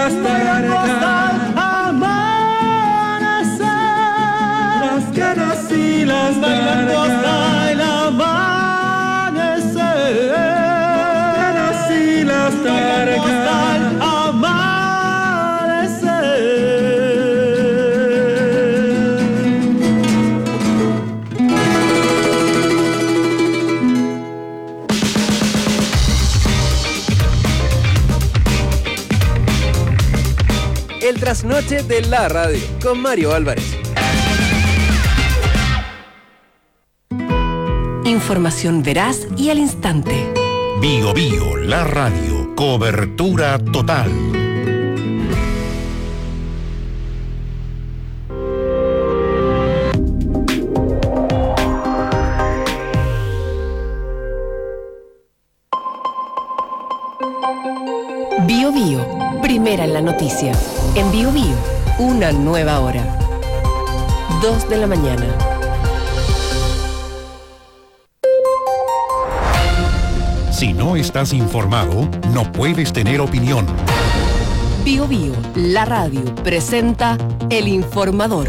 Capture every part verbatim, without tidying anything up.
hasta el amanecer. Las caras y las bailando hasta el amanecer. Las caras y las bailando hasta el amanecer. El trasnoche de la radio con Mario Álvarez. Información veraz y al instante. Bio Bio, la radio. Cobertura total. Bio Bio, primera en la noticia. En Bio Bio, una nueva hora. Dos de la mañana. Si no estás informado, no puedes tener opinión. Bio Bio, la radio, presenta El Informador.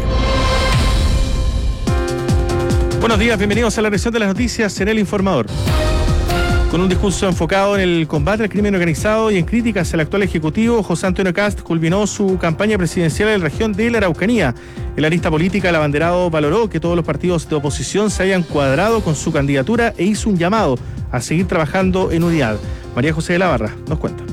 Buenos días, bienvenidos a la edición de las noticias en El Informador. Con un discurso enfocado en el combate al crimen organizado y en críticas al actual ejecutivo, José Antonio Kast culminó su campaña presidencial en la región de la Araucanía. El analista política, el abanderado, valoró que todos los partidos de oposición se hayan cuadrado con su candidatura e hizo un llamado a seguir trabajando en unidad. María José de la Barra nos cuenta.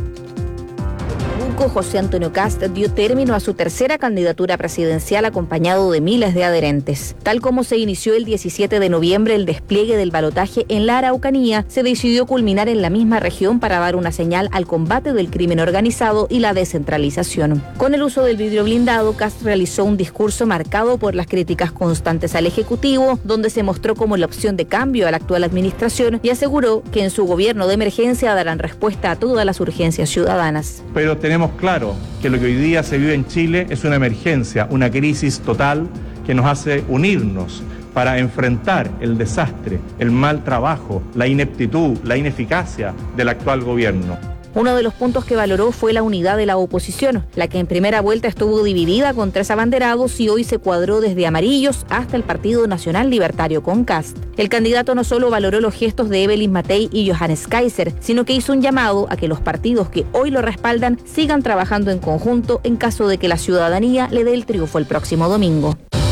José Antonio Kast dio término a su tercera candidatura presidencial acompañado de miles de adherentes. Tal como se inició el diecisiete de noviembre el despliegue del balotaje en la Araucanía, se decidió culminar en la misma región para dar una señal al combate del crimen organizado y la descentralización. Con el uso del vidrio blindado, Kast realizó un discurso marcado por las críticas constantes al Ejecutivo, donde se mostró como la opción de cambio a la actual administración y aseguró que en su gobierno de emergencia darán respuesta a todas las urgencias ciudadanas. Pero tenemos claro que lo que hoy día se vive en Chile es una emergencia, una crisis total que nos hace unirnos para enfrentar el desastre, el mal trabajo, la ineptitud, la ineficacia del actual gobierno. Uno de los puntos que valoró fue la unidad de la oposición, la que en primera vuelta estuvo dividida con tres abanderados y hoy se cuadró desde amarillos hasta el Partido Nacional Libertario con Kast. El candidato no solo valoró los gestos de Evelyn Matei y Johannes Kaiser, sino que hizo un llamado a que los partidos que hoy lo respaldan sigan trabajando en conjunto en caso de que la ciudadanía le dé el triunfo el próximo domingo.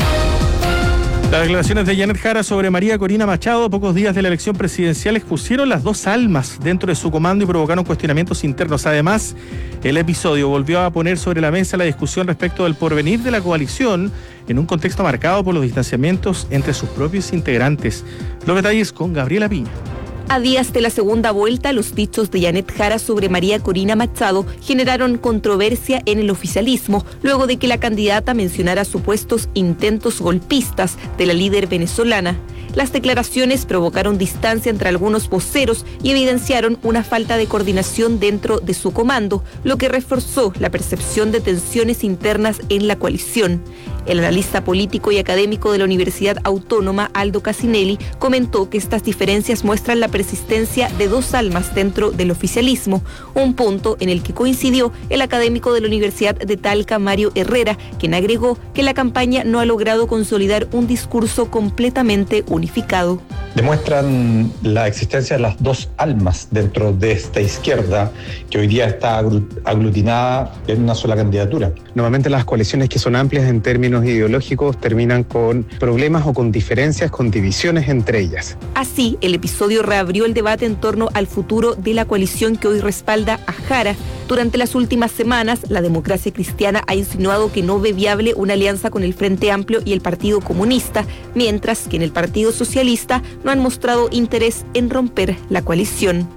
Las declaraciones de Janet Jara sobre María Corina Machado, pocos días de la elección presidencial, expusieron las dos almas dentro de su comando y provocaron cuestionamientos internos. Además, el episodio volvió a poner sobre la mesa la discusión respecto del porvenir de la coalición en un contexto marcado por los distanciamientos entre sus propios integrantes. Los detalles con Gabriela Piña. A días de la segunda vuelta, los dichos de Janet Jara sobre María Corina Machado generaron controversia en el oficialismo, luego de que la candidata mencionara supuestos intentos golpistas de la líder venezolana. Las declaraciones provocaron distancia entre algunos voceros y evidenciaron una falta de coordinación dentro de su comando, lo que reforzó la percepción de tensiones internas en la coalición. El analista político y académico de la Universidad Autónoma, Aldo Casinelli, comentó que estas diferencias muestran la persistencia de dos almas dentro del oficialismo, un punto en el que coincidió el académico de la Universidad de Talca, Mario Herrera, quien agregó que la campaña no ha logrado consolidar un discurso completamente unificado. Demuestran la existencia de las dos almas dentro de esta izquierda que hoy día está aglutinada en una sola candidatura. Normalmente las coaliciones que son amplias en términos ideológicos terminan con problemas o con diferencias, con divisiones entre ellas. Así, el episodio reabrió el debate en torno al futuro de la coalición que hoy respalda a Jara. Durante las últimas semanas, la Democracia Cristiana ha insinuado que no ve viable una alianza con el Frente Amplio y el Partido Comunista, mientras que en el Partido Socialista no han mostrado interés en romper la coalición.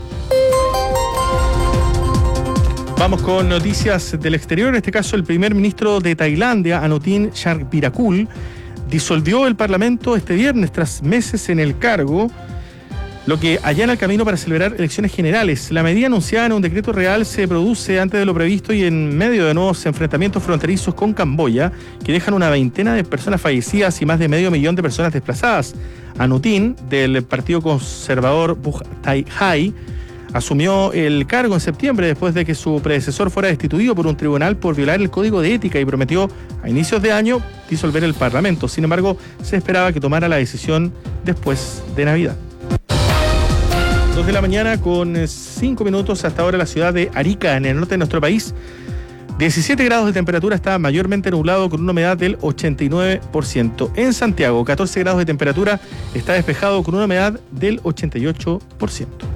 Vamos con noticias del exterior. En este caso, el primer ministro de Tailandia, Anutin Charnvirakul, disolvió el Parlamento este viernes tras meses en el cargo, lo que allana el camino para celebrar elecciones generales. La medida anunciada en un decreto real se produce antes de lo previsto y en medio de nuevos enfrentamientos fronterizos con Camboya, que dejan una veintena de personas fallecidas y más de medio millón de personas desplazadas. Anutin, del partido conservador Bugthai, asumió el cargo en septiembre después de que su predecesor fuera destituido por un tribunal por violar el código de ética y prometió a inicios de año disolver el Parlamento. Sin embargo, se esperaba que tomara la decisión después de Navidad. Dos de la mañana con cinco minutos. Hasta ahora la ciudad de Arica, en el norte de nuestro país. diecisiete grados de temperatura, está mayormente nublado con una humedad del ochenta y nueve por ciento. En Santiago, catorce grados de temperatura, está despejado con una humedad del ochenta y ocho por ciento.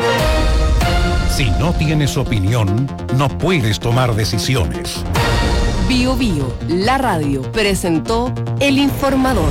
Si no tienes opinión, no puedes tomar decisiones. Bio Bio, la radio, presentó El Informador.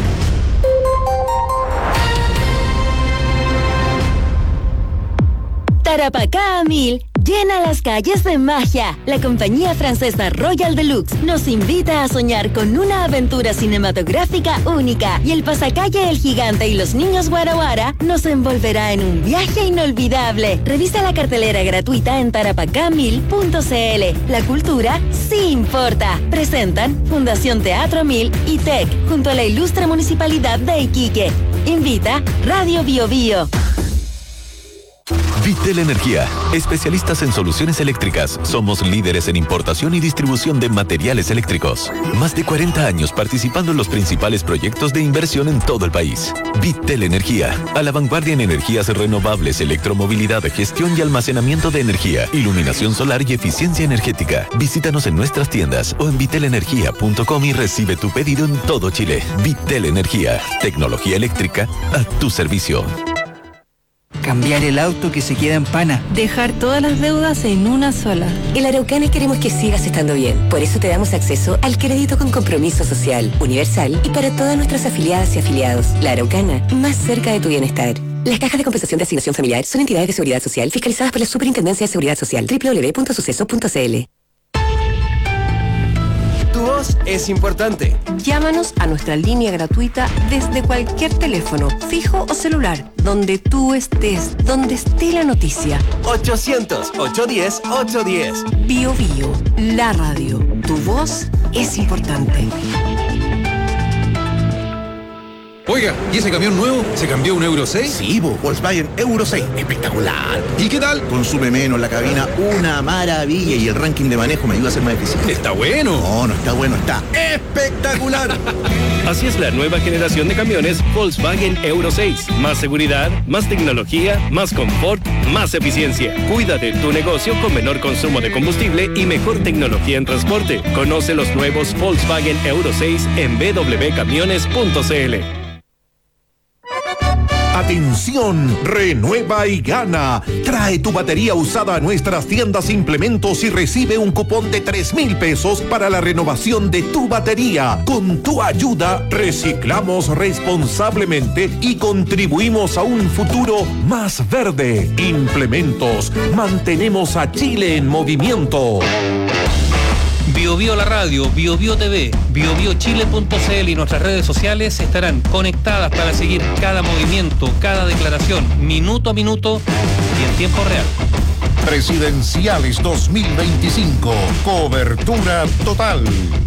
Tarapacá a mil llena las calles de magia. La compañía francesa Royal Deluxe nos invita a soñar con una aventura cinematográfica única y el pasacalle El Gigante y los Niños Guara Guara nos envolverá en un viaje inolvidable. Revisa la cartelera gratuita en tarapacá mil punto c l. La cultura sí importa. Presentan Fundación Teatro Mil y T E C junto a la ilustre Municipalidad de Iquique. Invita Radio Bio Bio. Vitel Energía, especialistas en soluciones eléctricas. Somos líderes en importación y distribución de materiales eléctricos. Más de cuarenta años participando en los principales proyectos de inversión en todo el país. Vitel Energía, a la vanguardia en energías renovables, electromovilidad, gestión y almacenamiento de energía, iluminación solar y eficiencia energética. Visítanos en nuestras tiendas o en vitel energía punto com y recibe tu pedido en todo Chile. Vitel Energía, tecnología eléctrica a tu servicio. Cambiar el auto que se queda en pana. Dejar todas las deudas en una sola. En la Araucana queremos que sigas estando bien. Por eso te damos acceso al crédito con compromiso social, universal y para todas nuestras afiliadas y afiliados. La Araucana, más cerca de tu bienestar. Las cajas de compensación de asignación familiar son entidades de seguridad social fiscalizadas por la Superintendencia de Seguridad Social. doble u doble u doble u punto suceso punto c l. Tu voz es importante. Llámanos a nuestra línea gratuita desde cualquier teléfono, fijo o celular, donde tú estés, donde esté la noticia. ochocientos, ochocientos diez, ochocientos diez. Bio Bio, la radio. Tu voz es importante. Oiga, ¿y ese camión nuevo se cambió a un Euro seis? Sí, bo, Volkswagen Euro seis, espectacular. ¿Y qué tal? Consume menos la cabina, una maravilla, y el ranking de manejo me ayuda a ser más eficiente. Está bueno. No, no está bueno, está espectacular. Así es la nueva generación de camiones Volkswagen Euro seis. Más seguridad, más tecnología, más confort, más eficiencia. Cuida de tu negocio con menor consumo de combustible y mejor tecnología en transporte. Conoce los nuevos Volkswagen Euro seis en b w camiones punto c l. Atención, renueva y gana. Trae tu batería usada a nuestras tiendas Implementos y recibe un cupón de tres mil pesos para la renovación de tu batería. Con tu ayuda, reciclamos responsablemente y contribuimos a un futuro más verde. Implementos, mantenemos a Chile en movimiento. Bio Bio la radio, Bio Bio T V, bio bio chile punto c l y nuestras redes sociales estarán conectadas para seguir cada movimiento, cada declaración, minuto a minuto y en tiempo real. Presidenciales dos mil veinticinco, cobertura total.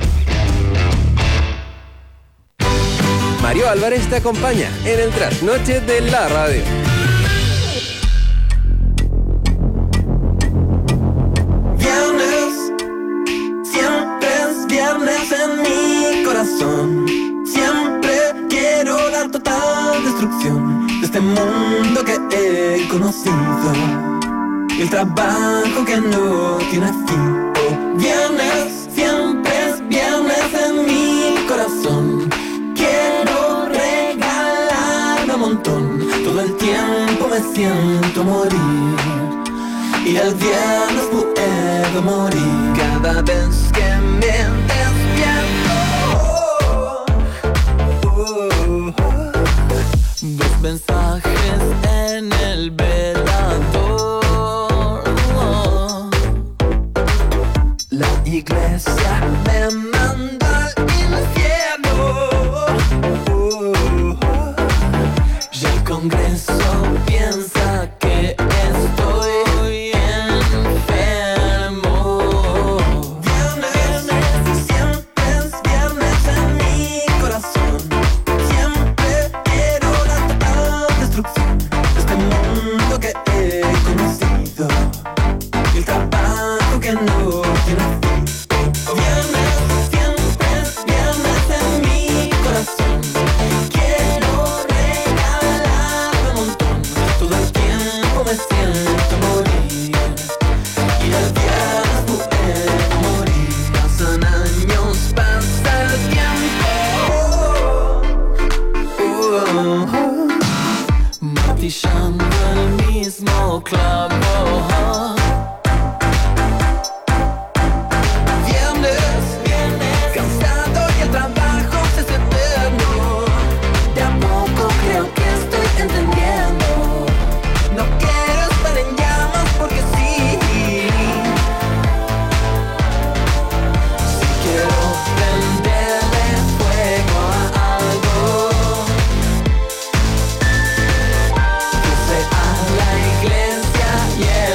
Mario Álvarez te acompaña en el trasnoche de la radio. Viernes en mi corazón, siempre quiero la total destrucción de este mundo que he conocido, el trabajo que no tiene fin. Oh, viernes, siempre es viernes en mi corazón, quiero regalarme un montón, todo el tiempo me siento morir, y el viernes puedo morir cada vez que me despierto. Oh, oh, oh. Dos mensajes en el velador. Oh. La iglesia me manda al infierno. Oh, oh. Y el Congreso piensa que estoy enfermo. Viernes, amor. Viernes, viernes, cansado y el trabajo se hace eterno. De a poco creo que estoy entendiendo. No quiero estar en llamas porque sí. Si quiero prenderle fuego a algo, que sea la iglesia y el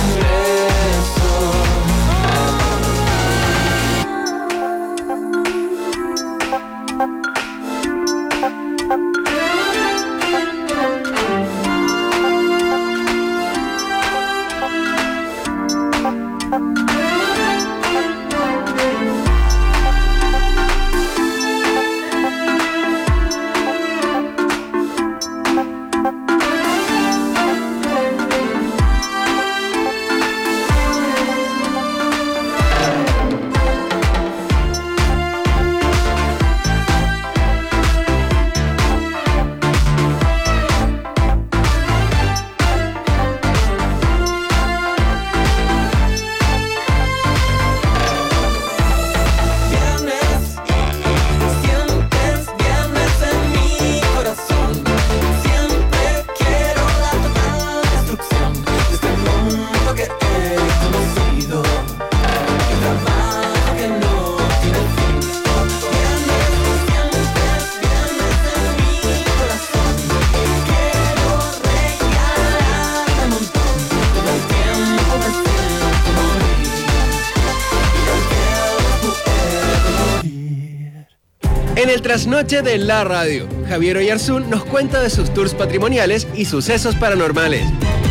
En el trasnoche de la radio, Javier Oyarzún nos cuenta de sus tours patrimoniales y sucesos paranormales.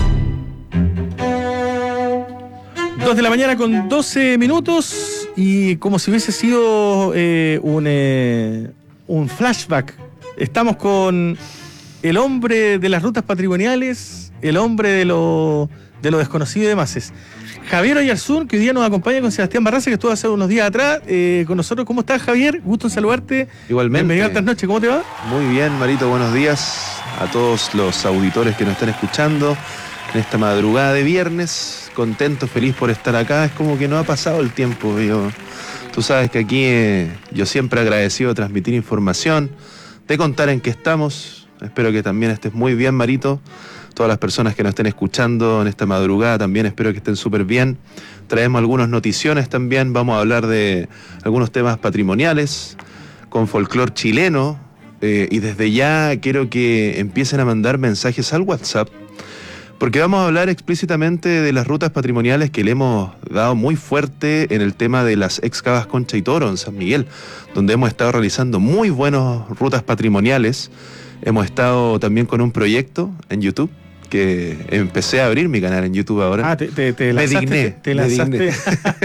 Dos de la mañana con doce minutos y como si hubiese sido eh, un, eh, un flashback. Estamos con el hombre de las rutas patrimoniales, el hombre de lo, de lo desconocido y demás. Es Javier Oyarzún, que hoy día nos acompaña con Sebastián Barraza, que estuvo hace unos días atrás eh, con nosotros. ¿Cómo estás, Javier? Gusto en saludarte. Igualmente. Bienvenido a Altas Noches, ¿cómo te va? Muy bien, Marito, buenos días a todos los auditores que nos están escuchando en esta madrugada de viernes. Contento, feliz por estar acá. Es como que no ha pasado el tiempo. Yo, tú sabes que aquí eh, yo siempre agradecido de transmitir información, de contar en qué estamos. Espero que también estés muy bien, Marito. Todas las personas que nos estén escuchando en esta madrugada también espero que estén súper bien. Traemos algunas noticiones también. Vamos a hablar de algunos temas patrimoniales con folclor chileno. Eh, y desde ya quiero que empiecen a mandar mensajes al WhatsApp, porque vamos a hablar explícitamente de las rutas patrimoniales que le hemos dado muy fuerte en el tema de las ex cavas Concha y Toro en San Miguel, donde hemos estado realizando muy buenas rutas patrimoniales. Hemos estado también con un proyecto en YouTube, que empecé a abrir mi canal en YouTube ahora. Ah, te, te, te me lanzaste, digné, te, te me lanzaste. digné.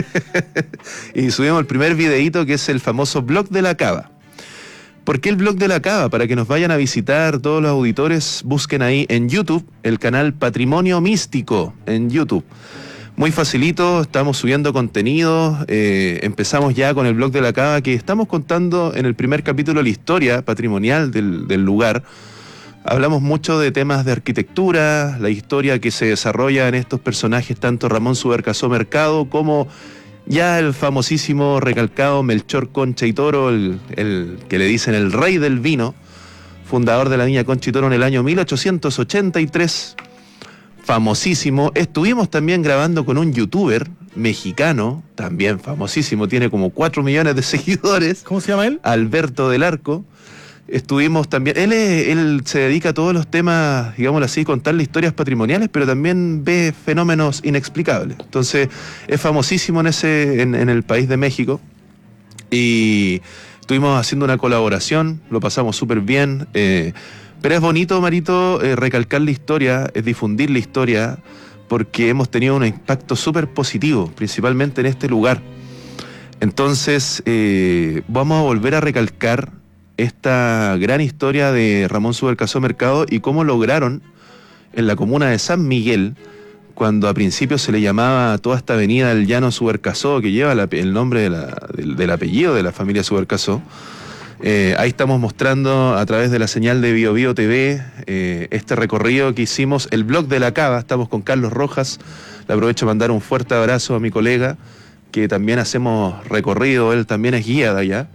Y subimos el primer videíto, que es el famoso blog de la cava. ¿Por qué el blog de la cava? Para que nos vayan a visitar todos los auditores, busquen ahí en YouTube el canal Patrimonio Místico en YouTube. Muy facilito, estamos subiendo contenido, eh, empezamos ya con el blog de la cava, que estamos contando en el primer capítulo la historia patrimonial del, del lugar. Hablamos mucho de temas de arquitectura, la historia que se desarrolla en estos personajes, tanto Ramón Subercasó Mercado como ya el famosísimo recalcado Melchor Concha y Toro, el, el que le dicen el rey del vino, fundador de la Viña Concha y Toro en el año mil ochocientos ochenta y tres. Famosísimo. Estuvimos también grabando con un youtuber mexicano, también famosísimo, tiene como cuatro millones de seguidores. ¿Cómo se llama él? Alberto del Arco. Estuvimos también, él, es, él se dedica a todos los temas, digámoslo así, contarle historias patrimoniales, pero también ve fenómenos inexplicables. Entonces, es famosísimo en ese, en, en el país de México. Y estuvimos haciendo una colaboración, lo pasamos súper bien. Eh, pero es bonito, Marito, eh, recalcar la historia, es difundir la historia, porque hemos tenido un impacto súper positivo, principalmente en este lugar. Entonces, eh, vamos a volver a recalcar esta gran historia de Ramón Subercasó Mercado y cómo lograron en la comuna de San Miguel, cuando a principio se le llamaba a toda esta avenida el Llano Subercasó, que lleva la, el nombre de la, del, del apellido de la familia Subercasó, Eh, ahí estamos mostrando a través de la señal de Bio Bio T V eh, este recorrido que hicimos, el blog de la Cava. Estamos con Carlos Rojas. Le aprovecho a mandar un fuerte abrazo a mi colega, que también hacemos recorrido, él también es guía de allá.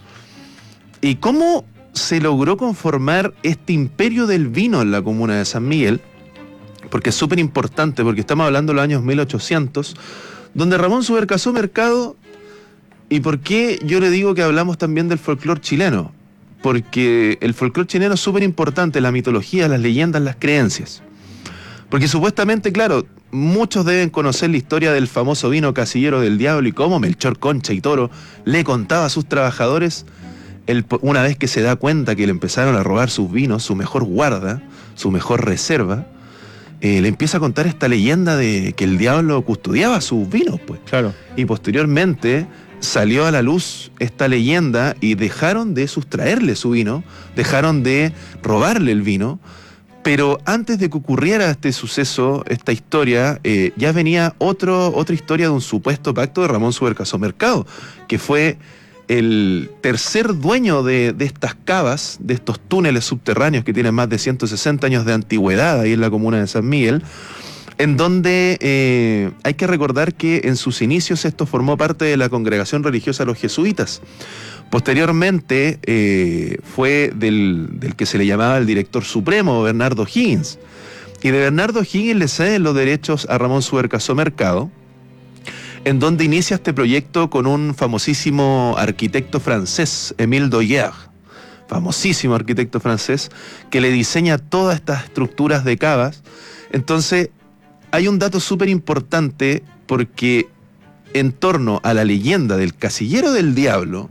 ¿Y cómo se logró conformar este imperio del vino en la comuna de San Miguel? Porque es súper importante, porque estamos hablando de los años mil ochocientos, donde Ramón Subercaseaux Mercado. ¿Y por qué yo le digo que hablamos también del folclore chileno? Porque el folclore chileno es súper importante, la mitología, las leyendas, las creencias. Porque supuestamente, claro, muchos deben conocer la historia del famoso vino Casillero del Diablo y cómo Melchor Concha y Toro le contaba a sus trabajadores, el, una vez que se da cuenta que le empezaron a robar sus vinos, su mejor guarda, su mejor reserva, eh, le empieza a contar esta leyenda de que el diablo custodiaba sus vinos, pues. Claro. Y posteriormente salió a la luz esta leyenda y dejaron de sustraerle su vino, dejaron de robarle el vino, pero antes de que ocurriera este suceso, esta historia, eh, ya venía otro, otra historia de un supuesto pacto de Ramón Subercaseaux Mercado, que fue el tercer dueño de, de estas cavas, de estos túneles subterráneos que tienen más de ciento sesenta años de antigüedad ahí en la comuna de San Miguel, en donde eh, hay que recordar que en sus inicios esto formó parte de la congregación religiosa de los jesuitas. Posteriormente eh, fue del, del que se le llamaba el director supremo, Bernardo Higgins. Y de Bernardo Higgins le ceden los derechos a Ramón Subercaseaux Mercado, en donde inicia este proyecto con un famosísimo arquitecto francés, Émile Doyer, famosísimo arquitecto francés, que le diseña todas estas estructuras de cavas. Entonces, hay un dato súper importante, porque en torno a la leyenda del Casillero del Diablo,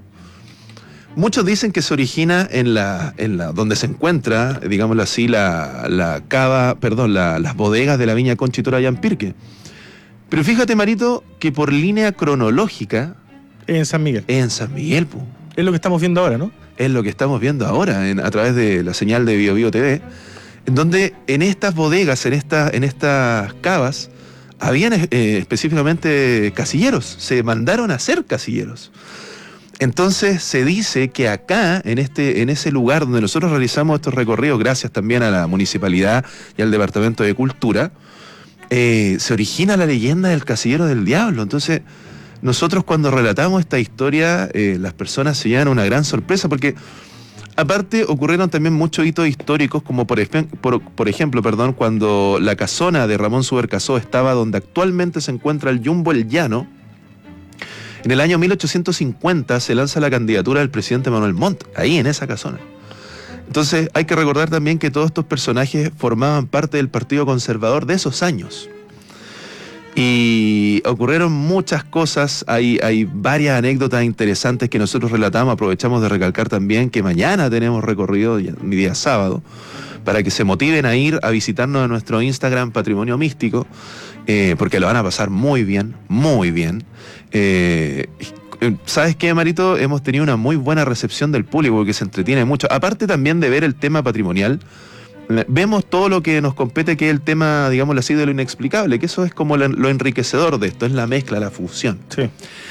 muchos dicen que se origina en la, en la donde se encuentra, digámoslo así, la, la cava, perdón, la, las bodegas de la viña Concha y Toro allá en Pirque. Pero fíjate, Marito, que por línea cronológica... Es en San Miguel. Es en San Miguel, po. Es lo que estamos viendo ahora, ¿no? Es lo que estamos viendo ahora en, a través de la señal de Bio Bio T V, en donde en estas bodegas, en, esta, en estas cavas, habían eh, específicamente casilleros. Se mandaron a hacer casilleros. Entonces se dice que acá, en, este, en ese lugar donde nosotros realizamos estos recorridos, gracias también a la municipalidad y al Departamento de Cultura, Eh, se origina la leyenda del Casillero del Diablo. Entonces, nosotros cuando relatamos esta historia, eh, las personas se llevan una gran sorpresa, porque aparte ocurrieron también muchos hitos históricos, como por, por, por ejemplo, perdón, cuando la casona de Ramón Subercaseaux estaba donde actualmente se encuentra el Jumbo El Llano. En el año mil ochocientos cincuenta se lanza la candidatura del presidente Manuel Montt, ahí en esa casona. Entonces hay que recordar también que todos estos personajes formaban parte del Partido Conservador de esos años. Y ocurrieron muchas cosas, hay, hay varias anécdotas interesantes que nosotros relatamos, aprovechamos de recalcar también que mañana tenemos recorrido, mi día sábado, para que se motiven a ir a visitarnos en nuestro Instagram Patrimonio Místico, eh, porque lo van a pasar muy bien, muy bien. Eh, ¿Sabes qué, Marito? Hemos tenido una muy buena recepción del público, porque se entretiene mucho. Aparte también de ver el tema patrimonial, vemos todo lo que nos compete, que es el tema, digámoslo así, de lo inexplicable, que eso es como lo enriquecedor de esto, es la mezcla, la fusión. Sí.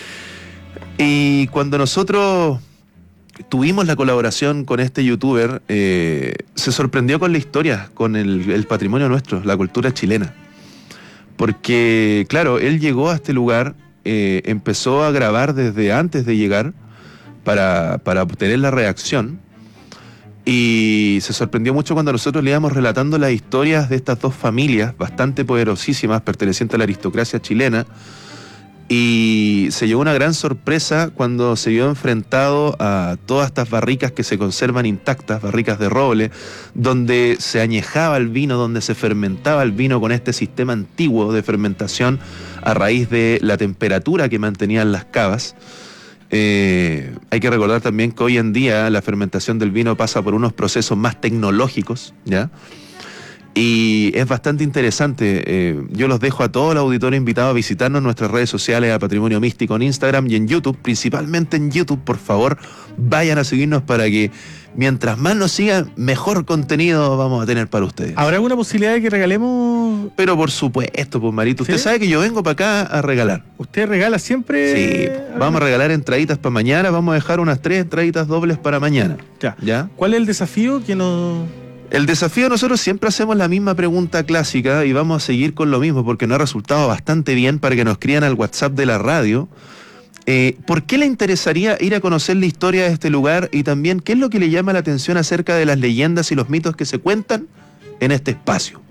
Y cuando nosotros tuvimos la colaboración con este youtuber, eh, se sorprendió con la historia, con el, el patrimonio nuestro, la cultura chilena. Porque, claro, él llegó a este lugar, eh, empezó a grabar desde antes de llegar para, para obtener la reacción. Y se sorprendió mucho cuando nosotros le íbamos relatando las historias de estas dos familias bastante poderosísimas, pertenecientes a la aristocracia chilena, y se llevó una gran sorpresa cuando se vio enfrentado a todas estas barricas que se conservan intactas, barricas de roble, donde se añejaba el vino, donde se fermentaba el vino con este sistema antiguo de fermentación a raíz de la temperatura que mantenían las cavas. Eh, hay que recordar también que hoy en día la fermentación del vino pasa por unos procesos más tecnológicos, ¿ya? Y es bastante interesante. Eh, yo los dejo a todos los auditores invitados a visitarnos en nuestras redes sociales, a Patrimonio Místico en Instagram y en YouTube, principalmente en YouTube. Por favor, vayan a seguirnos para que mientras más nos sigan, mejor contenido vamos a tener para ustedes. ¿Habrá alguna posibilidad de que regalemos regalamos? Pero por supuesto, pues Marito, usted ¿Sí? sabe que yo vengo para acá a regalar. ¿Usted regala siempre? Sí, vamos a regalar entraditas para mañana, vamos a dejar unas tres entraditas dobles para mañana. Ya. ¿Ya? ¿Cuál es el desafío que nos...? El desafío, nosotros siempre hacemos la misma pregunta clásica y vamos a seguir con lo mismo porque nos ha resultado bastante bien para que nos escriban al WhatsApp de la radio. Eh, ¿Por qué le interesaría ir a conocer la historia de este lugar y también qué es lo que le llama la atención acerca de las leyendas y los mitos que se cuentan en este espacio?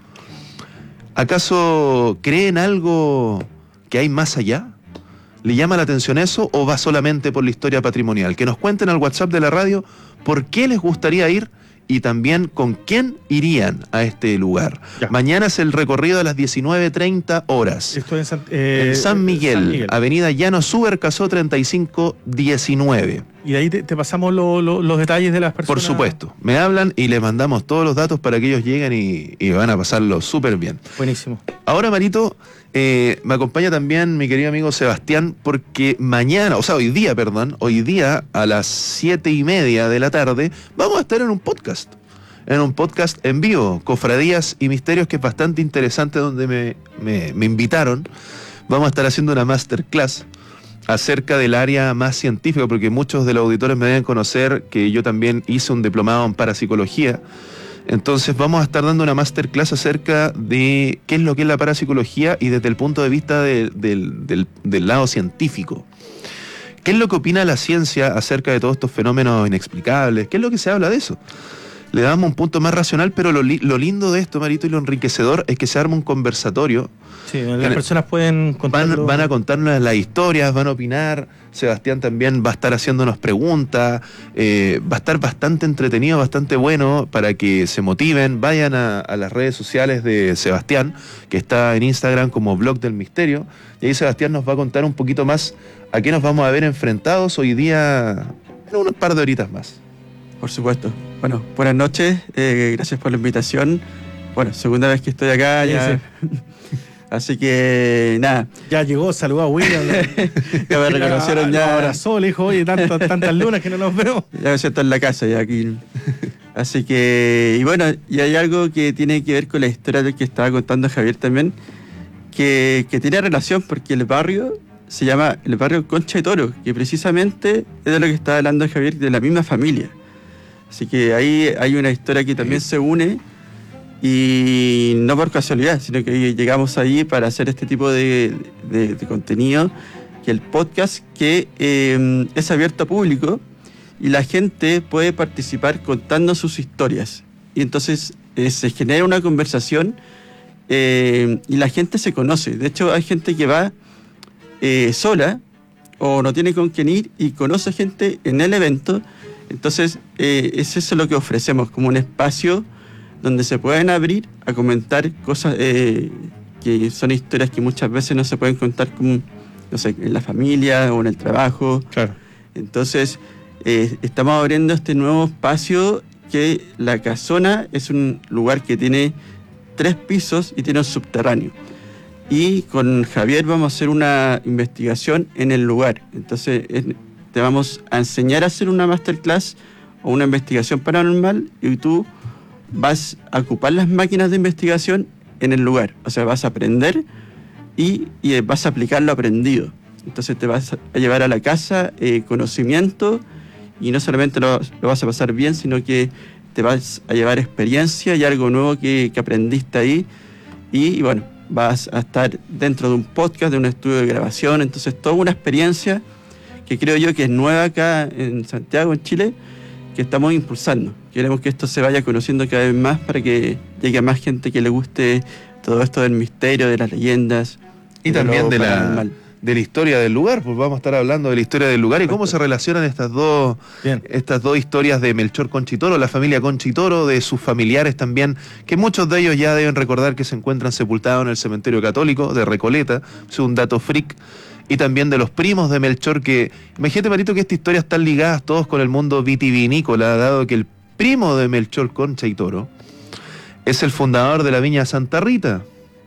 ¿Acaso creen algo que hay más allá? ¿Le llama la atención eso o va solamente por la historia patrimonial? Que nos cuenten al WhatsApp de la radio por qué les gustaría ir y también con quién irían a este lugar. Ya. Mañana es el recorrido a las diecinueve treinta horas. Esto es en San, eh, en San Miguel, San Miguel, Avenida Llano Subercasó treinta y cinco diecinueve. Y de ahí te, te pasamos lo, lo, los detalles de las personas. Por supuesto. Me hablan y les mandamos todos los datos para que ellos lleguen y, y van a pasarlo súper bien. Buenísimo. Ahora, Marito, eh, me acompaña también mi querido amigo Sebastián, porque mañana, o sea, hoy día, perdón, hoy día a las siete y media de la tarde vamos a estar en un podcast. En un podcast en vivo, Cofradías y Misterios, que es bastante interesante, donde me, me, me invitaron. Vamos a estar haciendo una masterclass acerca del área más científica, porque muchos de los auditores me deben conocer que yo también hice un diplomado en parapsicología. Entonces vamos a estar dando una masterclass acerca de qué es lo que es la parapsicología y desde el punto de vista de, del, del, del lado científico. ¿Qué es lo que opina la ciencia acerca de todos estos fenómenos inexplicables? ¿Qué es lo que se habla de eso? Le damos un punto más racional, pero lo, li lo lindo de esto, Marito, y lo enriquecedor es que se arma un conversatorio. Sí, las personas pueden contarlo. Van, van a contarnos las historias, van a opinar. Sebastián también va a estar haciéndonos preguntas. Eh, va a estar bastante entretenido, bastante bueno para que se motiven. Vayan a, a las redes sociales de Sebastián, que está en Instagram como Blog del Misterio. Y ahí Sebastián nos va a contar un poquito más a qué nos vamos a ver enfrentados hoy día en un par de horitas más. Por supuesto. Bueno, buenas noches, eh, gracias por la invitación. Bueno, segunda vez que estoy acá, sí, ya. Sí. Así que nada. Ya llegó, saludó a William. Ya me reconocieron ya. Lo abrazó, le dijo, oye, tantas, tantas lunas que no nos veo. Ya me siento en la casa ya aquí. Así que, y bueno, y hay algo que tiene que ver con la historia del que estaba contando Javier también, que, que tiene relación porque el barrio se llama el barrio Concha y Toro, que precisamente es de lo que estaba hablando Javier, de la misma familia. Así que ahí hay una historia que también se une y no por casualidad, sino que llegamos ahí para hacer este tipo de, de, de contenido, que el podcast que eh, es abierto a público y la gente puede participar contando sus historias. Y entonces eh, se genera una conversación eh, y la gente se conoce. De hecho, hay gente que va eh, sola o no tiene con quién ir y conoce gente en el evento. Entonces, eh, es eso lo que ofrecemos, como un espacio donde se pueden abrir a comentar cosas eh, que son historias que muchas veces no se pueden contar como, no sé, en la familia o en el trabajo. Claro. Entonces, eh, estamos abriendo este nuevo espacio que La Casona es un lugar que tiene tres pisos y tiene un subterráneo. Y con Javier vamos a hacer una investigación en el lugar. Entonces, es, te vamos a enseñar a hacer una masterclass o una investigación paranormal y tú vas a ocupar las máquinas de investigación en el lugar. O sea, vas a aprender y, y vas a aplicar lo aprendido. Entonces te vas a llevar a la casa eh, conocimiento y no solamente lo, lo vas a pasar bien, sino que te vas a llevar experiencia y algo nuevo que, que aprendiste ahí. Y, y bueno, vas a estar dentro de un podcast, de un estudio de grabación. Entonces, toda una experiencia que creo yo que es nueva acá en Santiago, en Chile, que estamos impulsando. Queremos que esto se vaya conociendo cada vez más para que llegue a más gente que le guste todo esto del misterio, de las leyendas. Y de también de la, paranormal. de la historia del lugar, pues vamos a estar hablando de la historia del lugar y cómo se relacionan estas dos, estas dos historias de Melchor Conchitoro, la familia Conchitoro, de sus familiares también, que muchos de ellos ya deben recordar que se encuentran sepultados en el cementerio católico de Recoleta, es un dato freak. Y también de los primos de Melchor, que imagínate, Marito, que estas historias están ligadas todos con el mundo vitivinícola, dado que el primo de Melchor Concha y Toro es el fundador de la viña Santa Rita,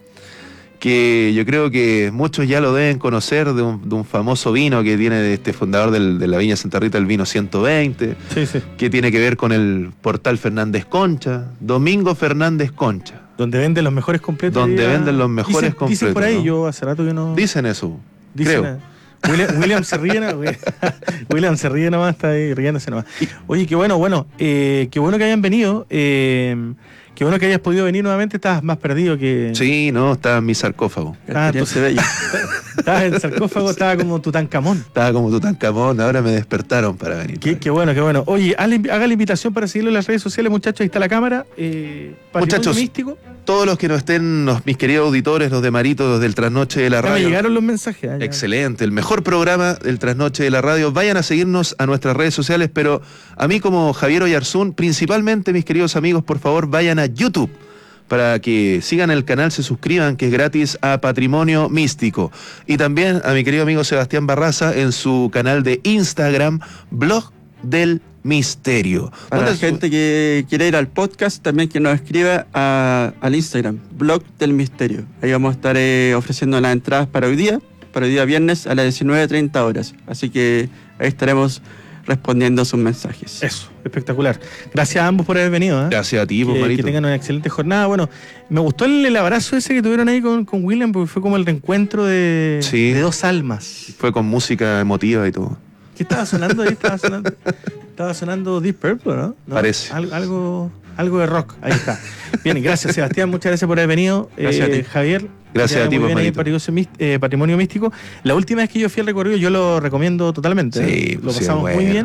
que yo creo que muchos ya lo deben conocer, de un, de un famoso vino que tiene de este fundador del, de la viña Santa Rita, el vino ciento veinte, sí, sí. que tiene que ver con el portal Fernández Concha, Domingo Fernández Concha. Donde venden los mejores completos. Donde ya... venden los mejores dicen, completos. Dicen por ahí, ¿no? yo hace rato que no... Dicen eso, dicen creo. A... William, William se ríe, ¿no? William se ríe nomás, está ahí riéndose nomás. Oye, qué bueno, bueno, eh, qué bueno que hayan venido. Eh, qué bueno que hayas podido venir nuevamente. Estabas más perdido que... Sí, no, estaba en mi sarcófago. Ah, entonces estabas en el sarcófago, estaba como Tutankamón. Estaba como Tutankamón, ahora me despertaron para venir. Qué, qué bueno, qué bueno. Oye, haga la invitación para seguirlo en las redes sociales, muchachos. Ahí está la cámara. Eh, Muchachos, místico. Todos los que nos estén, los, mis queridos auditores, los de Marito, los del Trasnoche de la ya Radio. Me llegaron los mensajes. ¿eh? Excelente, el mejor programa del Trasnoche de la Radio. Vayan a seguirnos a nuestras redes sociales, pero a mí como Javier Oyarzún, principalmente mis queridos amigos, por favor vayan a YouTube para que sigan el canal, se suscriban, que es gratis, a Patrimonio Místico. Y también a mi querido amigo Sebastián Barraza en su canal de Instagram, Blog del Misterio. Para la gente que quiere ir al podcast, también que nos escriba a, al Instagram, Blog del Misterio. Ahí vamos a estar eh, ofreciendo las entradas para hoy día, para hoy día viernes a las diecinueve treinta horas. Así que ahí estaremos respondiendo a sus mensajes. Eso, espectacular. Gracias a ambos por haber venido. ¿eh? Gracias a ti, que, Marito. Que tengan una excelente jornada. Bueno, me gustó el, el abrazo ese que tuvieron ahí con, con William, porque fue como el reencuentro de, sí. de dos almas. Fue con música emotiva y todo. ¿Qué estaba sonando ahí? Estaba sonando, estaba sonando Deep Purple, ¿no? ¿no? Parece. Algo, algo, algo de rock. Ahí está. Bien, gracias, Sebastián. Muchas gracias por haber venido. Gracias eh, a ti. Javier. Gracias a ti, muy bien ahí, patrimonio, eh, patrimonio Místico. La última vez que yo fui al recorrido, yo lo recomiendo totalmente. Sí, ¿eh? Lo pues pasamos sí, muy bueno. bien.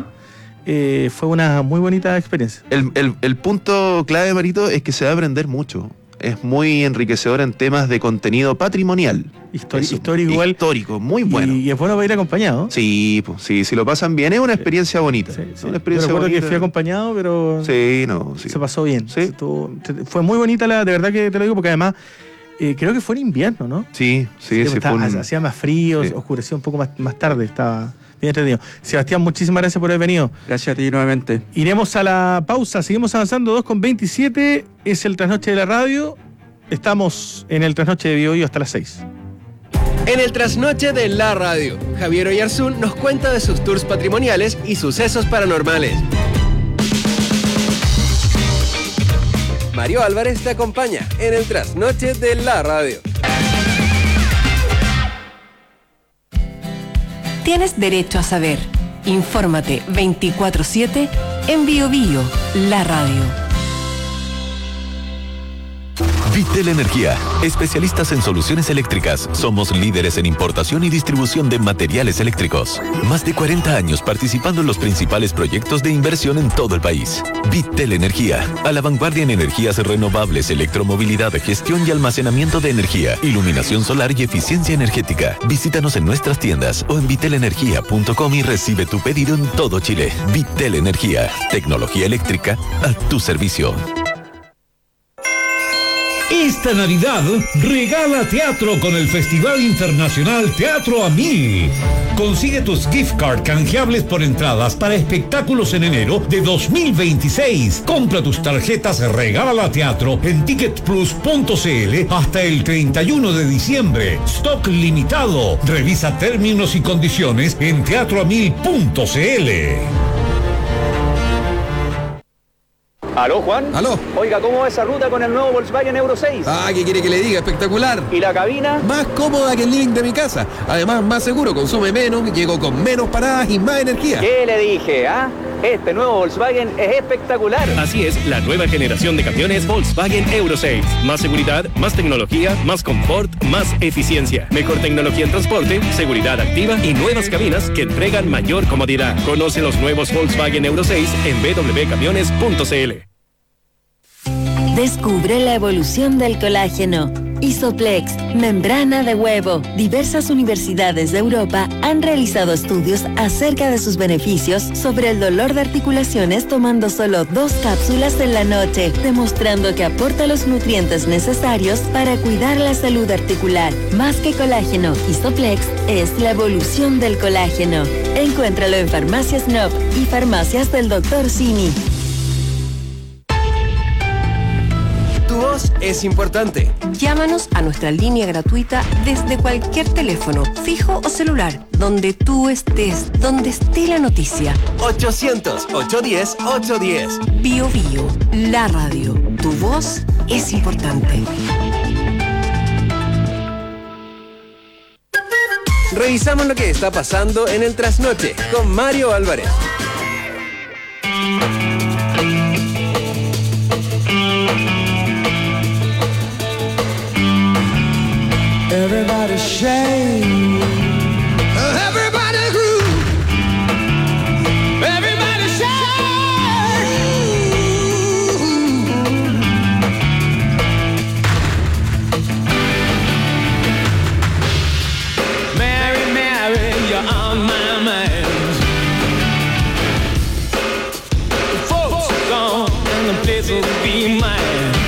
Eh, fue una muy bonita experiencia. El, el, el punto clave, Marito, es que se va a aprender mucho. Es muy enriquecedor en temas de contenido patrimonial. Histori Eso, histórico igual. Histórico, muy bueno. Y, y es bueno para ir acompañado. Sí, pues, sí, si lo pasan bien, es una experiencia bonita. Sí, sí. Una experiencia Yo recuerdo bonita. que fui acompañado, pero sí, no, sí. se pasó bien. Sí. Estuvo, fue muy bonita, la, de verdad que te lo digo, porque además eh, creo que fue en invierno, ¿no? Sí, sí, sí. Estaba, fue un... Hacía más frío, sí. Oscureció un poco más, más tarde, estaba bien entretenido. Sebastián, muchísimas gracias por haber venido. Gracias a ti nuevamente. Iremos a la pausa, seguimos avanzando, dos con veintisiete, es el Trasnoche de la Radio. Estamos en el Trasnoche de Bio Bio hasta las seis. En el Trasnoche de la Radio, Javier Oyarzún nos cuenta de sus tours patrimoniales y sucesos paranormales. Mario Álvarez te acompaña en el Trasnoche de la Radio. Tienes derecho a saber. Infórmate veinticuatro siete en Bio Bio, la radio. Vitel Energía, especialistas en soluciones eléctricas. Somos líderes en importación y distribución de materiales eléctricos. Más de cuarenta años participando en los principales proyectos de inversión en todo el país. Vitel Energía, a la vanguardia en energías renovables, electromovilidad, gestión y almacenamiento de energía, iluminación solar y eficiencia energética. Visítanos en nuestras tiendas o en vitel energía punto com y recibe tu pedido en todo Chile. Vitel Energía, tecnología eléctrica a tu servicio. Esta Navidad regala teatro con el Festival Internacional Teatro a Mil. Consigue tus gift card canjeables por entradas para espectáculos en enero de dos mil veintiséis. Compra tus tarjetas Regala Teatro en ticket plus punto c l hasta el treinta y uno de diciembre. Stock limitado. Revisa términos y condiciones en teatro a mil punto c l. ¿Aló, Juan? ¿Aló? Oiga, ¿cómo va esa ruta con el nuevo Volkswagen Euro seis? Ah, ¿qué quiere que le diga? Espectacular. ¿Y la cabina? Más cómoda que el living de mi casa. Además, más seguro, consume menos, llego con menos paradas y más energía. ¿Qué le dije, ah? Este nuevo Volkswagen es espectacular. Así es, la nueva generación de camiones Volkswagen Euro seis. Más seguridad, más tecnología, más confort, más eficiencia. Mejor tecnología en transporte, seguridad activa y nuevas cabinas que entregan mayor comodidad. Conoce los nuevos Volkswagen Euro seis en w w w punto camiones punto c l. Descubre la evolución del colágeno. Isoplex, membrana de huevo. Diversas universidades de Europa han realizado estudios acerca de sus beneficios sobre el dolor de articulaciones tomando solo dos cápsulas en la noche, demostrando que aporta los nutrientes necesarios para cuidar la salud articular. Más que colágeno, Isoplex es la evolución del colágeno. Encuéntralo en Farmacias N O P y Farmacias del doctor Simi. Tu voz es importante. Llámanos a nuestra línea gratuita desde cualquier teléfono, fijo o celular, donde tú estés, donde esté la noticia. ochocientos, ochocientos diez, ochocientos diez. Bio Bio, la radio. Tu voz es importante. Revisamos lo que está pasando en el trasnoche con Mario Álvarez. Everybody shake. Everybody groove. Everybody shake. Mary, Mary, you're on my mind. The folks are gone and the place will be mine.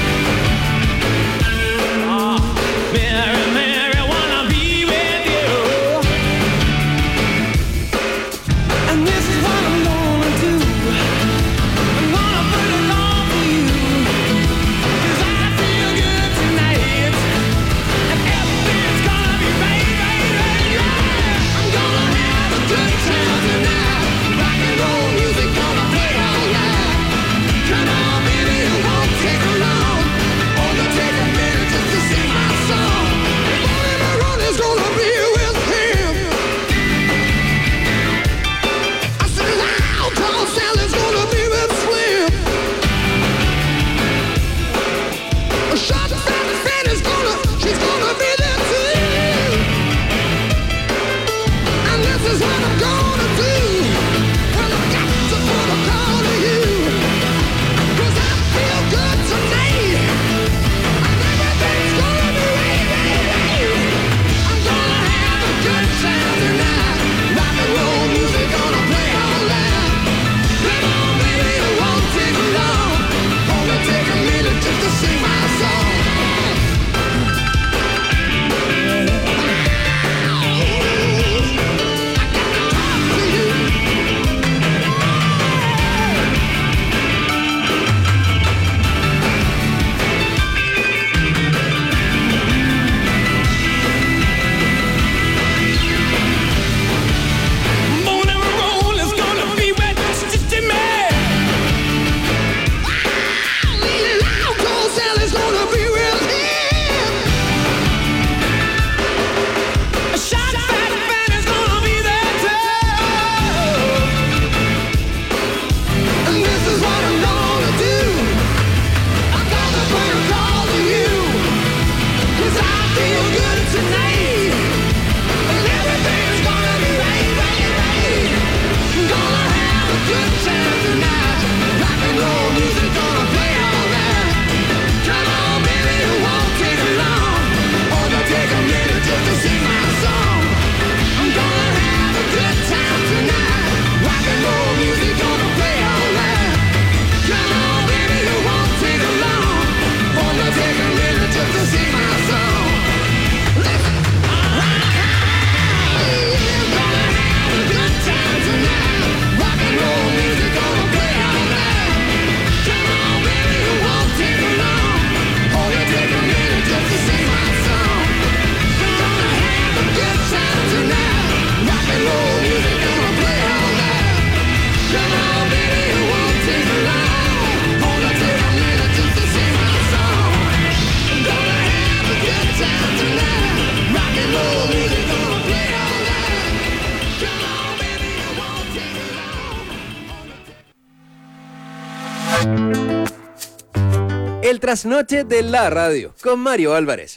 El trasnoche de la radio con Mario Álvarez.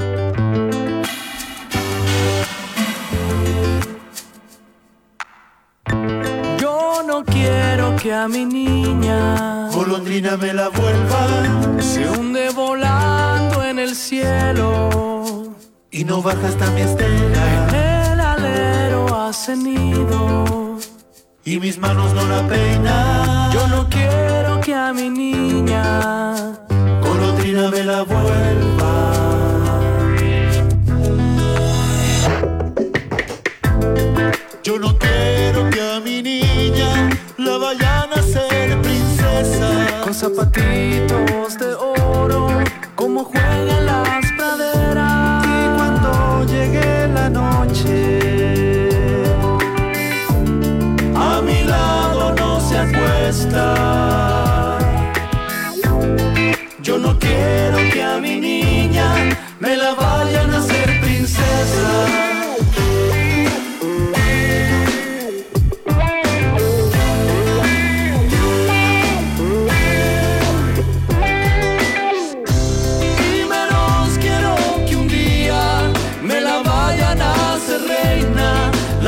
Yo no quiero que a mi niña golondrina me la vuelva. Se hunde volando en el cielo y no baja hasta mi estela. En el alero hace nido y mis manos no la peinan. Yo no quiero que a mi niña golondrina me la vuelva. Yo no quiero que a mi niña la vayan a hacer princesa con zapatitos de oro como juega en las praderas. Y cuando llegue la noche a mi lado no se acuesta. Yo no quiero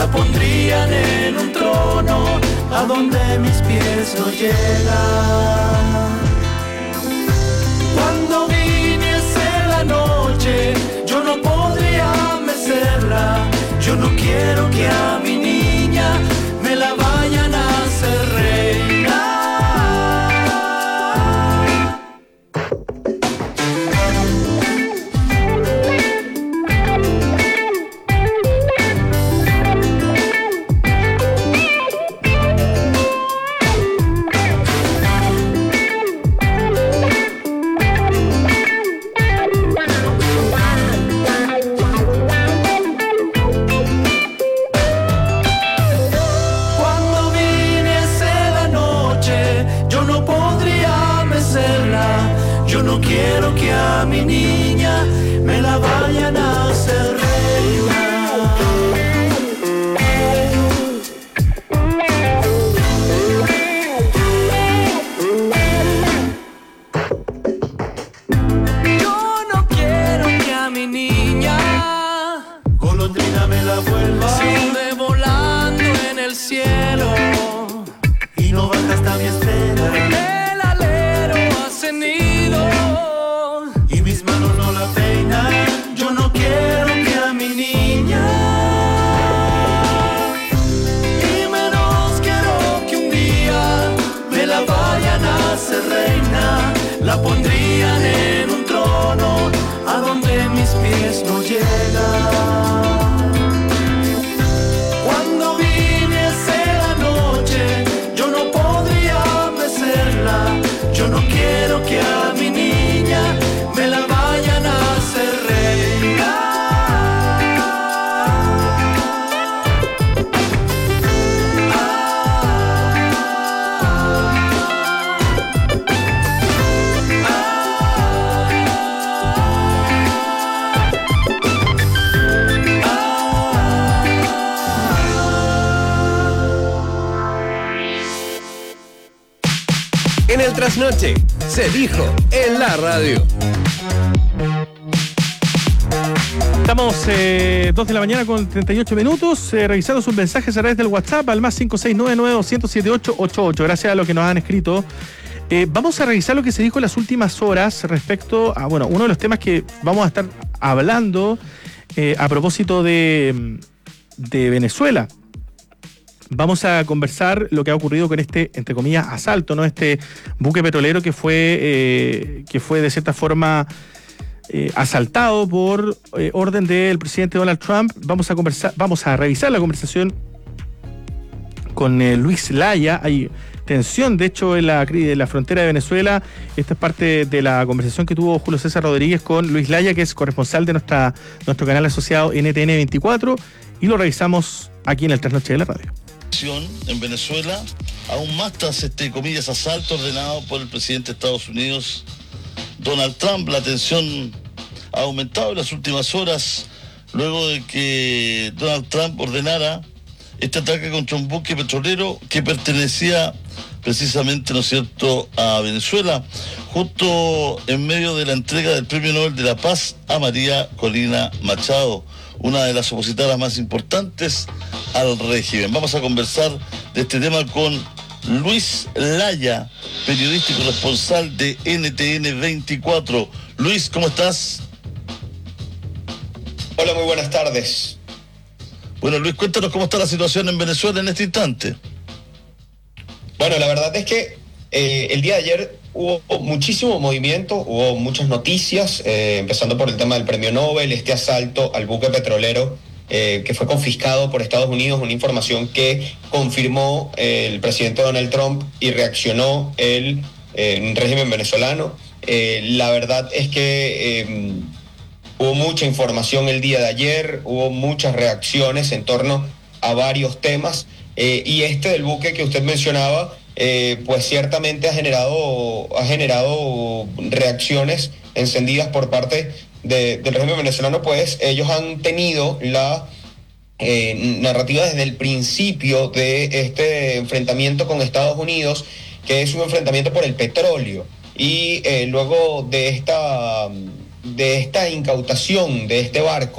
la pondrían en un trono a donde mis pies no llegan. Cuando viniese la noche, yo no podría mecerla. Yo no quiero que a mi niña me la vayan a hacer reina. Yo no quiero que a mi niña me la vayan a hacer reina. Yo no quiero que a mi niña golondrina me la vuelva. Se ande volando en el cielo y no baja hasta mi espera. Y mis manos no la peinan. Yo no quiero que a mi niña, y menos quiero que un día me la vayan a hacer reina. La pondrían en un trono a donde mis pies no llegan. Cuando viniese la noche, yo no podría mecerla. Yo no quiero que a mi niña me la vayan a hacer reina. En el trasnoche, se dijo en la radio. Estamos eh, dos de la mañana con treinta y ocho minutos, eh, revisando sus mensajes a través del WhatsApp al más cinco seis nueve nueve dos cero siete ocho ocho ocho. Gracias a los que nos han escrito. Eh, vamos a revisar lo que se dijo en las últimas horas respecto a, bueno, uno de los temas que vamos a estar hablando eh, a propósito de, de Venezuela. Vamos a conversar lo que ha ocurrido con este, entre comillas, asalto, ¿no? Este buque petrolero que fue, eh, que fue de cierta forma eh, asaltado por eh, orden del presidente Donald Trump. Vamos a conversar, vamos a revisar la conversación con eh, Luis Laya. Hay tensión, de hecho, en la, en la frontera de Venezuela. Esta es parte de la conversación que tuvo Julio César Rodríguez con Luis Laya, que es corresponsal de nuestra, nuestro canal asociado N T N veinticuatro, y lo revisamos aquí en el Trasnoche de la Radio. En Venezuela, aún más tras este, comillas, asalto ordenado por el presidente de Estados Unidos, Donald Trump. La tensión ha aumentado en las últimas horas, luego de que Donald Trump ordenara este ataque contra un buque petrolero que pertenecía precisamente, ¿no es cierto?, a Venezuela, justo en medio de la entrega del Premio Nobel de la Paz a María Corina Machado, una de las opositoras más importantes al régimen. Vamos a conversar de este tema con Luis Laya, periodista y corresponsal de N T N veinticuatro. Luis, ¿cómo estás? Hola, muy buenas tardes. Bueno, Luis, cuéntanos cómo está la situación en Venezuela en este instante. Bueno, la verdad es que eh, el día de ayer hubo muchísimo movimiento, hubo muchas noticias, eh, empezando por el tema del Premio Nobel, este asalto al buque petrolero eh, que fue confiscado por Estados Unidos, una información que confirmó eh, el presidente Donald Trump y reaccionó el eh, régimen venezolano. Eh, la verdad es que eh, hubo mucha información el día de ayer, hubo muchas reacciones en torno a varios temas, eh, y este del buque que usted mencionaba, Eh, pues ciertamente ha generado, ha generado reacciones encendidas por parte de, del régimen venezolano, pues ellos han tenido la eh, narrativa desde el principio de este enfrentamiento con Estados Unidos, que es un enfrentamiento por el petróleo, y eh, luego de esta, de esta incautación de este barco,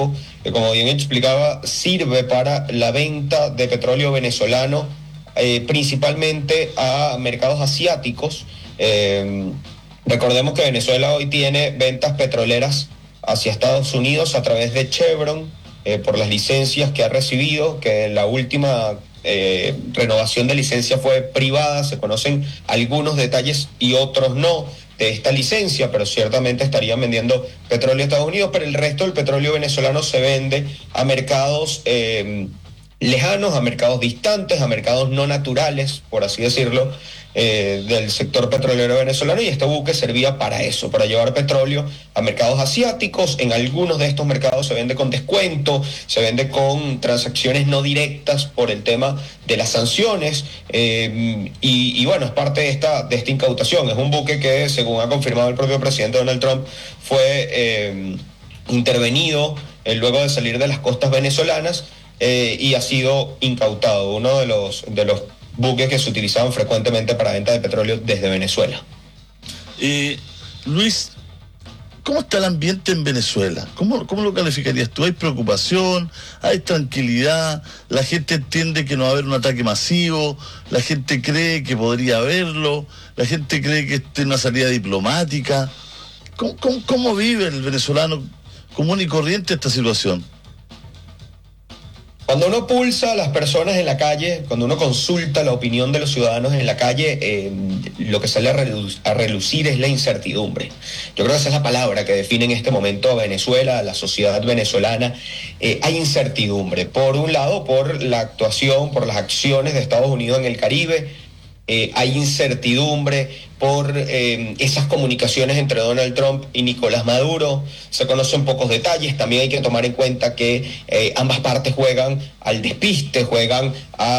que, como bien explicaba, sirve para la venta de petróleo venezolano, eh, principalmente a mercados asiáticos. Eh, recordemos que Venezuela hoy tiene ventas petroleras hacia Estados Unidos a través de Chevron, eh, por las licencias que ha recibido, que la última eh, renovación de licencia fue privada. Se conocen algunos detalles y otros no de esta licencia, pero ciertamente estarían vendiendo petróleo a Estados Unidos, pero el resto del petróleo venezolano se vende a mercados eh, lejanos, a mercados distantes, a mercados no naturales, por así decirlo, eh, del sector petrolero venezolano, y este buque servía para eso, para llevar petróleo a mercados asiáticos. En algunos de estos mercados se vende con descuento, se vende con transacciones no directas por el tema de las sanciones, eh, y, y bueno, es parte de esta, de esta incautación. Es un buque que, según ha confirmado el propio presidente Donald Trump, fue eh, intervenido eh, luego de salir de las costas venezolanas, eh, y ha sido incautado, uno de los, de los buques que se utilizaban frecuentemente para venta de petróleo desde Venezuela. Eh, Luis, ¿cómo está el ambiente en Venezuela? ¿Cómo, cómo lo calificarías tú? ¿Hay preocupación? ¿Hay tranquilidad? ¿La gente entiende que no va a haber un ataque masivo? ¿La gente cree que podría haberlo? ¿La gente cree que tiene una salida diplomática? ¿Cómo, cómo, cómo vive el venezolano común y corriente esta situación? Cuando uno pulsa a las personas en la calle, cuando uno consulta la opinión de los ciudadanos en la calle, eh, lo que sale a, relu- a relucir es la incertidumbre. Yo creo que esa es la palabra que define en este momento a Venezuela, a la sociedad venezolana. Eh, hay incertidumbre, por un lado, por la actuación, por las acciones de Estados Unidos en el Caribe. Eh, hay incertidumbre por eh, esas comunicaciones entre Donald Trump y Nicolás Maduro. Se conocen pocos detalles. También hay que tomar en cuenta que eh, ambas partes juegan al despiste, juegan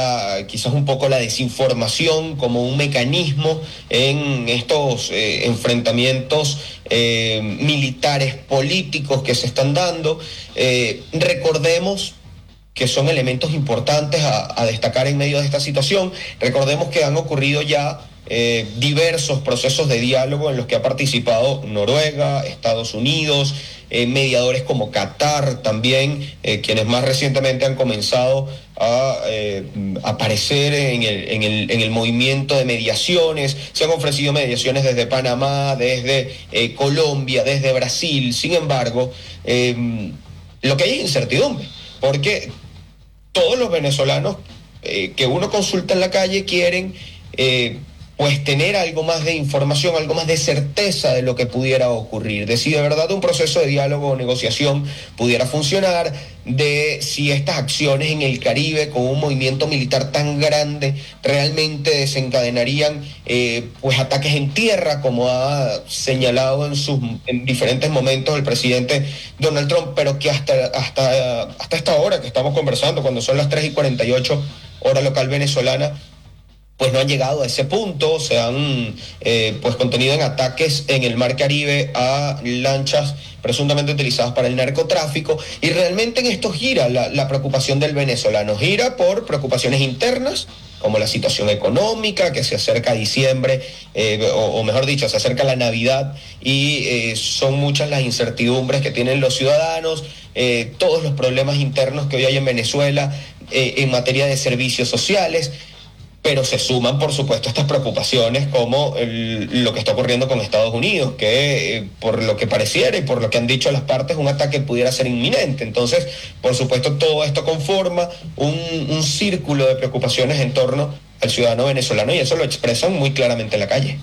a quizás un poco la desinformación como un mecanismo en estos eh, enfrentamientos eh, militares políticos que se están dando. Eh, recordemos que son elementos importantes a, a destacar en medio de esta situación. Recordemos que han ocurrido ya eh, diversos procesos de diálogo en los que ha participado Noruega, Estados Unidos, eh, mediadores como Qatar también, eh, quienes más recientemente han comenzado a eh, aparecer en el, en, el, en el movimiento de mediaciones. Se han ofrecido mediaciones desde Panamá, desde eh, Colombia, desde Brasil. Sin embargo, eh, lo que hay es incertidumbre, porque todos los venezolanos eh, que uno consulta en la calle quieren eh, pues tener algo más de información, algo más de certeza de lo que pudiera ocurrir, de si de verdad un proceso de diálogo o negociación pudiera funcionar, de si estas acciones en el Caribe con un movimiento militar tan grande realmente desencadenarían eh, pues ataques en tierra, como ha señalado en sus en diferentes momentos el presidente Donald Trump, pero que hasta, hasta, hasta esta hora que estamos conversando, cuando son las tres y cuarenta y ocho hora local venezolana, pues no han llegado a ese punto. Se han eh, pues contenido en ataques en el Mar Caribe a lanchas presuntamente utilizadas para el narcotráfico, y realmente en esto gira la, la preocupación del venezolano. Gira por preocupaciones internas, como la situación económica, que se acerca a diciembre, eh, o, o mejor dicho, se acerca la Navidad, y eh, son muchas las incertidumbres que tienen los ciudadanos, eh, todos los problemas internos que hoy hay en Venezuela eh, en materia de servicios sociales. Pero se suman, por supuesto, estas preocupaciones como el, lo que está ocurriendo con Estados Unidos, que eh, por lo que pareciera y por lo que han dicho las partes, un ataque pudiera ser inminente. Entonces, por supuesto, todo esto conforma un, un círculo de preocupaciones en torno al ciudadano venezolano, y eso lo expresan muy claramente en la calle.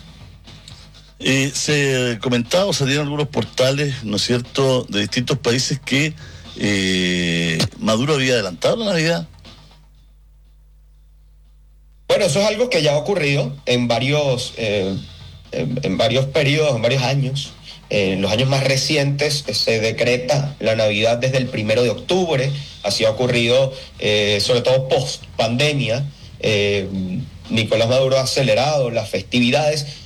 Eh, se comentaba, o salieron algunos portales, ¿no es cierto?, de distintos países que eh, Maduro había adelantado la Navidad. Bueno, eso es algo que ya ha ocurrido en varios, eh, en, en varios periodos, en varios años. Eh, en los años más recientes eh, se decreta la Navidad desde el primero de octubre. Así ha ocurrido, eh, sobre todo post pandemia. Eh, Nicolás Maduro ha acelerado las festividades,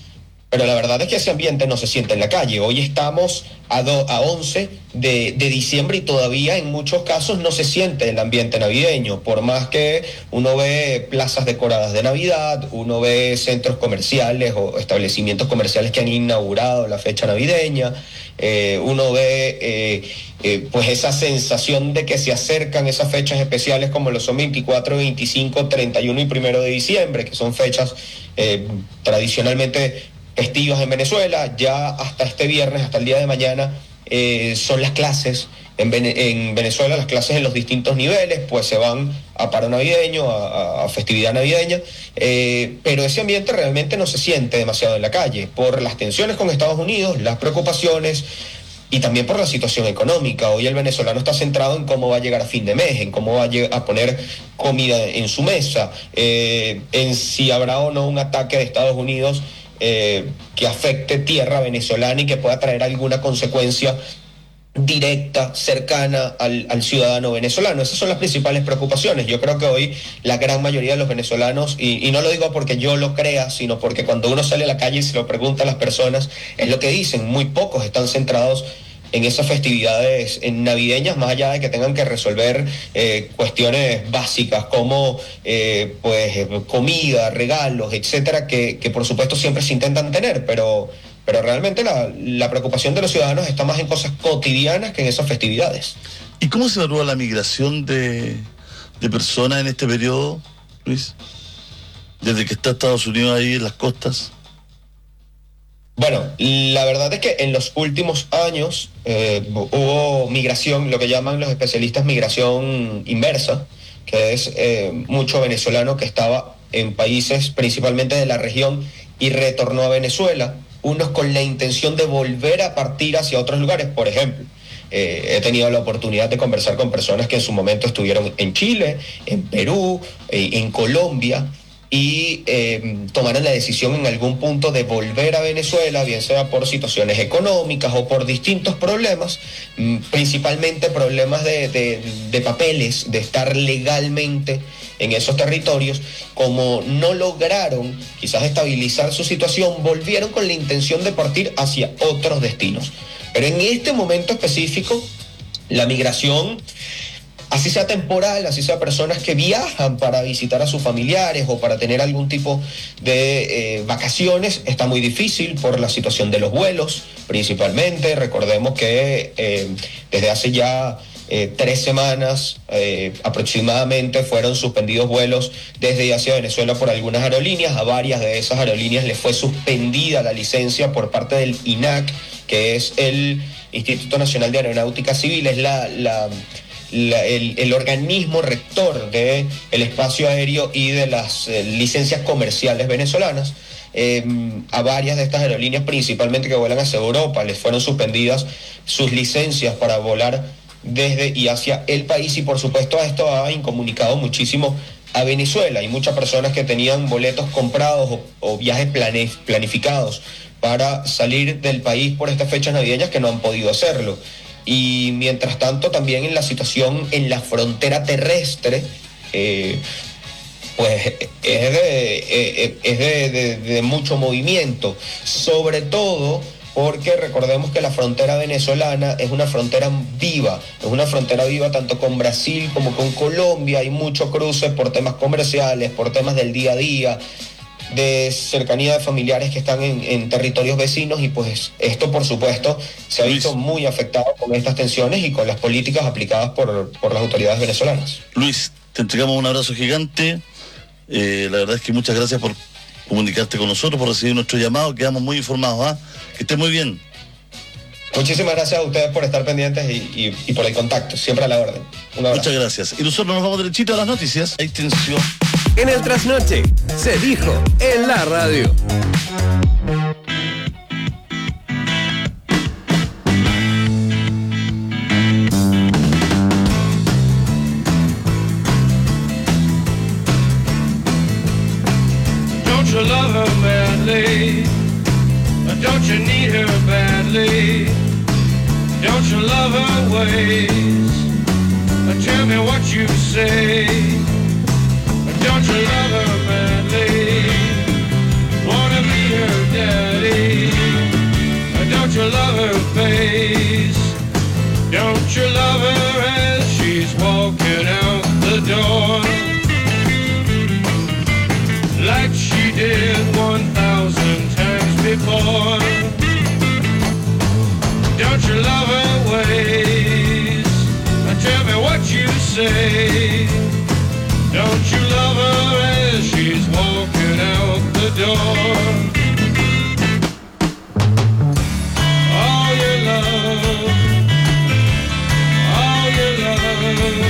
pero la verdad es que ese ambiente no se siente en la calle. Hoy estamos a, do, a once de, de diciembre y todavía en muchos casos no se siente el ambiente navideño, por más que uno ve plazas decoradas de Navidad, uno ve centros comerciales o establecimientos comerciales que han inaugurado la fecha navideña, eh, uno ve eh, eh, pues esa sensación de que se acercan esas fechas especiales como lo son veinticuatro, veinticinco, treinta y uno y primero de diciembre, que son fechas eh, tradicionalmente festivas en Venezuela. Ya hasta este viernes, hasta el día de mañana, eh, son las clases en, Vene- en Venezuela, las clases en los distintos niveles, pues se van a paro navideño, a, a festividad navideña, eh, pero ese ambiente realmente no se siente demasiado en la calle, por las tensiones con Estados Unidos, las preocupaciones y también por la situación económica. Hoy el venezolano está centrado en cómo va a llegar a fin de mes, en cómo va a, lleg- a poner comida en su mesa, eh, en si habrá o no un ataque de Estados Unidos Eh, que afecte tierra venezolana y que pueda traer alguna consecuencia directa, cercana al, al ciudadano venezolano. Esas son las principales preocupaciones. Yo creo que hoy la gran mayoría de los venezolanos, y, y no lo digo porque yo lo crea, sino porque cuando uno sale a la calle y se lo pregunta a las personas, es lo que dicen. Muy pocos están centrados en esas festividades navideñas, más allá de que tengan que resolver eh, cuestiones básicas como eh, pues comida, regalos, etcétera, que, que por supuesto siempre se intentan tener, pero, pero realmente la, la preocupación de los ciudadanos está más en cosas cotidianas que en esas festividades. ¿Y cómo se evalúa la migración de, de personas en este periodo, Luis? Desde que está Estados Unidos ahí en las costas. Bueno, la verdad es que en los últimos años eh, hubo migración, lo que llaman los especialistas migración inversa, que es eh, mucho venezolano que estaba en países principalmente de la región y retornó a Venezuela, unos con la intención de volver a partir hacia otros lugares. Por ejemplo, eh, he tenido la oportunidad de conversar con personas que en su momento estuvieron en Chile, en Perú, eh, en Colombia, y eh, tomaron la decisión en algún punto de volver a Venezuela, bien sea por situaciones económicas o por distintos problemas, principalmente problemas de, de, de papeles, de estar legalmente en esos territorios. Como no lograron quizás estabilizar su situación, volvieron con la intención de partir hacia otros destinos. Pero en este momento específico, la migración, así sea temporal, así sea personas que viajan para visitar a sus familiares o para tener algún tipo de eh, vacaciones, está muy difícil por la situación de los vuelos, principalmente. Recordemos que eh, desde hace ya eh, tres semanas eh, aproximadamente fueron suspendidos vuelos desde y hacia Venezuela por algunas aerolíneas. A varias de esas aerolíneas les fue suspendida la licencia por parte del I N A C, que es el Instituto Nacional de Aeronáutica Civil, es la... la La, el, el organismo rector del espacio aéreo y de las eh, licencias comerciales venezolanas. Eh, a varias de estas aerolíneas, principalmente que vuelan hacia Europa, les fueron suspendidas sus licencias para volar desde y hacia el país, y por supuesto esto ha incomunicado muchísimo a Venezuela. Hay muchas personas que tenían boletos comprados o, o viajes plane, planificados para salir del país por estas fechas navideñas que no han podido hacerlo. Y mientras tanto también en la situación en la frontera terrestre, eh, pues es de, eh, es de, de, de mucho movimiento, sobre todo porque recordemos que la frontera venezolana es una frontera viva, es una frontera viva tanto con Brasil como con Colombia. Hay mucho cruce por temas comerciales, por temas del día a día, de cercanía de familiares que están en, en territorios vecinos, y pues esto por supuesto se ha visto muy afectado con estas tensiones y con las políticas aplicadas por, por las autoridades venezolanas. Luis, te entregamos un abrazo gigante. Eh, la verdad es que muchas gracias por comunicarte con nosotros, por recibir nuestro llamado. Quedamos muy informados. ¿ah? Que estés muy bien. Muchísimas gracias a ustedes por estar pendientes y, y, y por el contacto, siempre a la orden. Un abrazo. Muchas gracias. Y nosotros nos vamos derechito a las noticias. Hay tensión. En el trasnoche, se dijo en la radio. Don't you love her madly? Don't you need her badly? Don't you love her ways? Tell me what you say. Don't you love her madly? Wanna be her daddy? the door like she did one thousand times before. Don't you love her ways? Tell me what you say. Don't you love her as she's walking out the door? All your love, all your love,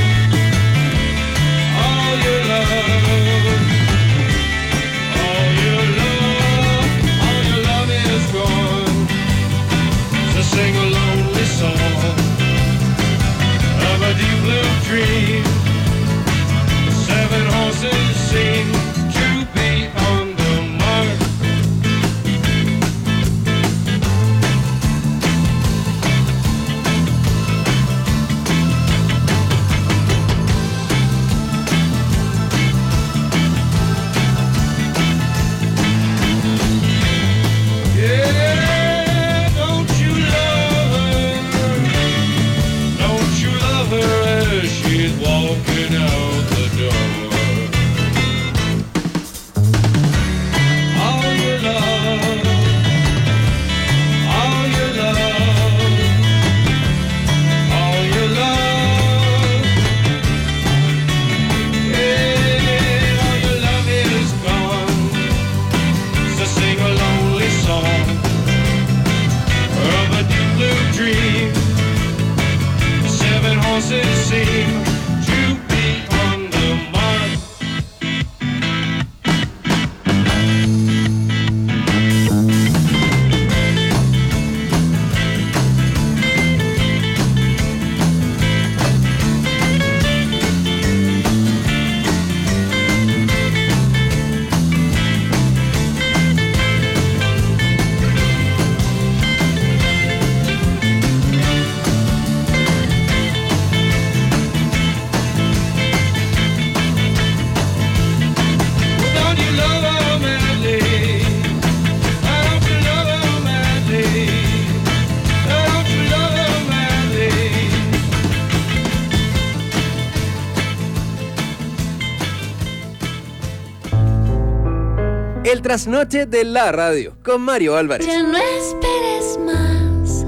all your love, all your love, all your love is gone. So sing a lonely song of a deep blue dream. Seven horses seem to be on the mark. Yeah, don't you love her? Don't you love her as she's walking out the door? All your love, all your love, all your love, yeah, all your love is gone. So sing a lonely song of a deep blue dream. Seven horses seem to be on the mark. Don't you love her madly? Don't you love her madly? Don't you love her madly? El trasnoche de la radio con Mario Álvarez. Ya no esperes más.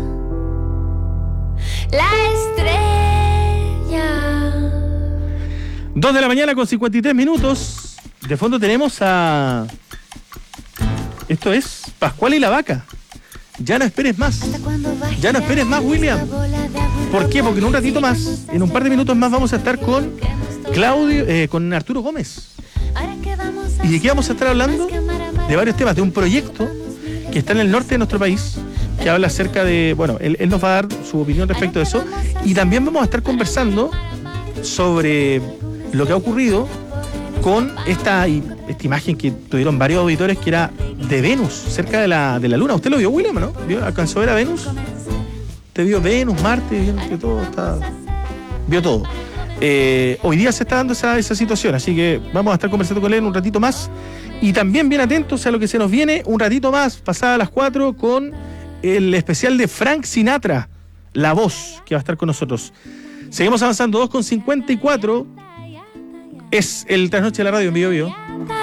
La estrella. Dos de la mañana con cincuenta y tres minutos. De fondo tenemos a... Esto es Pascual y la Vaca. Ya no esperes más. Ya no esperes más, William. ¿Por qué? Porque en un ratito más, en un par de minutos más, vamos a estar con Claudio, eh, con Arturo Gómez. ¿Y de qué vamos a estar hablando? De varios temas, de un proyecto que está en el norte de nuestro país, que habla acerca de, bueno, él, él nos va a dar su opinión respecto a eso, y también vamos a estar conversando sobre lo que ha ocurrido con esta, esta imagen que tuvieron varios auditores, que era de Venus, cerca de la, de la Luna. ¿Usted lo vio, William, no? ¿Vio? ¿Alcanzó a ver a Venus? ¿Usted vio Venus, Marte? Vio que todo está... Vio todo. Eh, hoy día se está dando esa, esa situación, así que vamos a estar conversando con él un ratito más. Y también bien atentos a lo que se nos viene un ratito más, pasada las cuatro, con el especial de Frank Sinatra, La Voz, que va a estar con nosotros. Seguimos avanzando, dos con cincuenta y cuatro. Es el Trasnoche de la Radio en Bio Bio.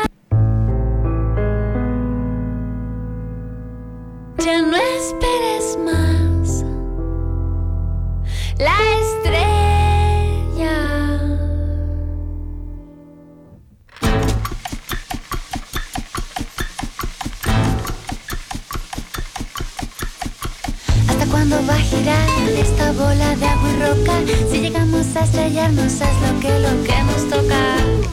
Ya no esperes más. La estrella. ¿Hasta cuándo va a girar esta bola de agua y roca? Si llegamos a estrellarnos es lo que, lo que nos toca.